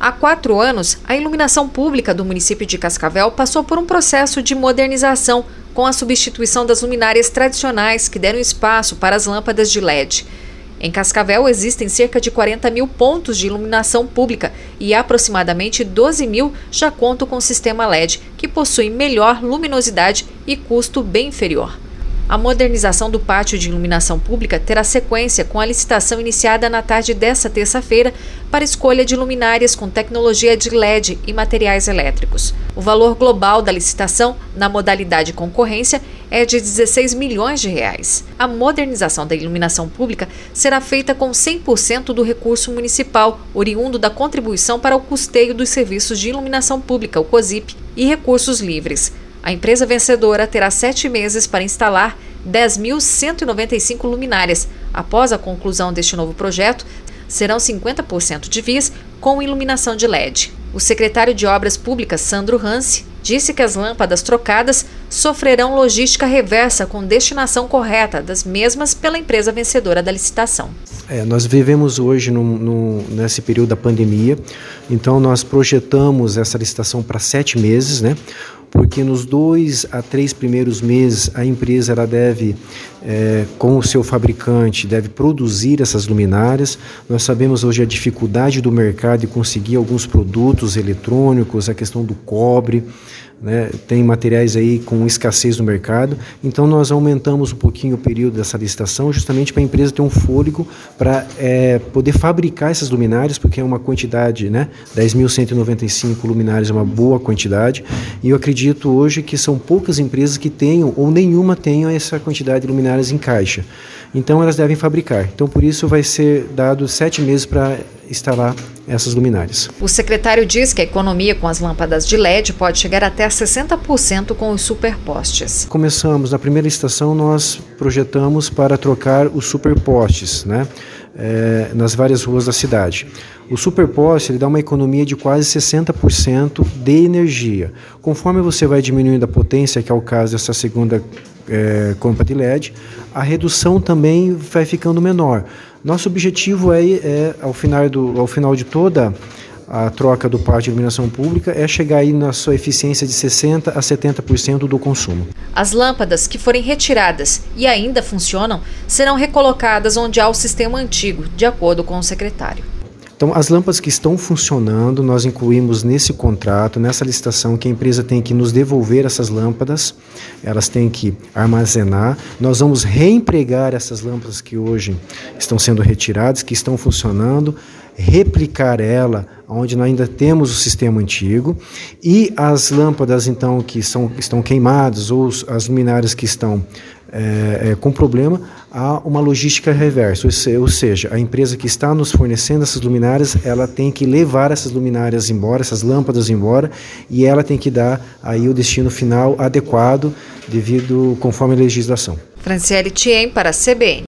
Há 4 anos, a iluminação pública do município de Cascavel passou por um processo de modernização com a substituição das luminárias tradicionais que deram espaço para as lâmpadas de LED. Em Cascavel existem cerca de 40 mil pontos de iluminação pública e aproximadamente 12 mil já contam com sistema LED, que possui melhor luminosidade e custo bem inferior. A modernização do pátio de iluminação pública terá sequência com a licitação iniciada na tarde desta terça-feira para escolha de luminárias com tecnologia de LED e materiais elétricos. O valor global da licitação, na modalidade concorrência, é de 16 milhões de reais. A modernização da iluminação pública será feita com 100% do recurso municipal, oriundo da contribuição para o custeio dos serviços de iluminação pública, o COSIP, e recursos livres. A empresa vencedora terá 7 meses para instalar 10.195 luminárias. Após a conclusão deste novo projeto, serão 50% de vias com iluminação de LED. O secretário de Obras Públicas, Sandro Hansi, disse que as lâmpadas trocadas sofrerão logística reversa com destinação correta das mesmas pela empresa vencedora da licitação. Nós vivemos hoje nesse período da pandemia, então nós projetamos essa licitação para 7 meses, né? Porque nos 2 a 3 primeiros meses a empresa ela deve, com o seu fabricante, deve produzir essas luminárias. Nós sabemos hoje a dificuldade do mercado de conseguir alguns produtos eletrônicos, a questão do cobre, né? Tem materiais aí com escassez no mercado, então nós aumentamos um pouquinho o período dessa licitação justamente para a empresa ter um fôlego para poder fabricar essas luminárias, porque é uma quantidade, né? 10.195 luminárias é uma boa quantidade, e eu acredito hoje que são poucas empresas que tenham ou nenhuma tenham essa quantidade de luminárias em caixa, então elas devem fabricar, então por isso vai ser dado 7 meses para instalar essas luminárias. O secretário diz que a economia com as lâmpadas de LED pode chegar até 60% com os superpostes. Começamos, na primeira licitação nós projetamos para trocar os superpostes, né? Nas várias ruas da cidade. O superposte ele dá uma economia de quase 60% de energia. Conforme você vai diminuindo a potência, que é o caso dessa segunda lâmpada de LED, a redução também vai ficando menor. Nosso objetivo ao final de toda a troca do pátio de iluminação pública é chegar aí na sua eficiência de 60% a 70% do consumo. As lâmpadas que forem retiradas e ainda funcionam serão recolocadas onde há o sistema antigo, de acordo com o secretário. Então, as lâmpadas que estão funcionando, nós incluímos nesse contrato, nessa licitação, que a empresa tem que nos devolver essas lâmpadas, elas têm que armazenar, nós vamos reempregar essas lâmpadas que hoje estão sendo retiradas, que estão funcionando, replicar ela onde nós ainda temos o sistema antigo, e as lâmpadas então que estão queimadas ou as luminárias que estão com problema, há uma logística reversa, ou seja, a empresa que está nos fornecendo essas luminárias, ela tem que levar essas luminárias embora, essas lâmpadas embora, e ela tem que dar aí o destino final adequado, conforme a legislação. Franciele Thiem para a CBN.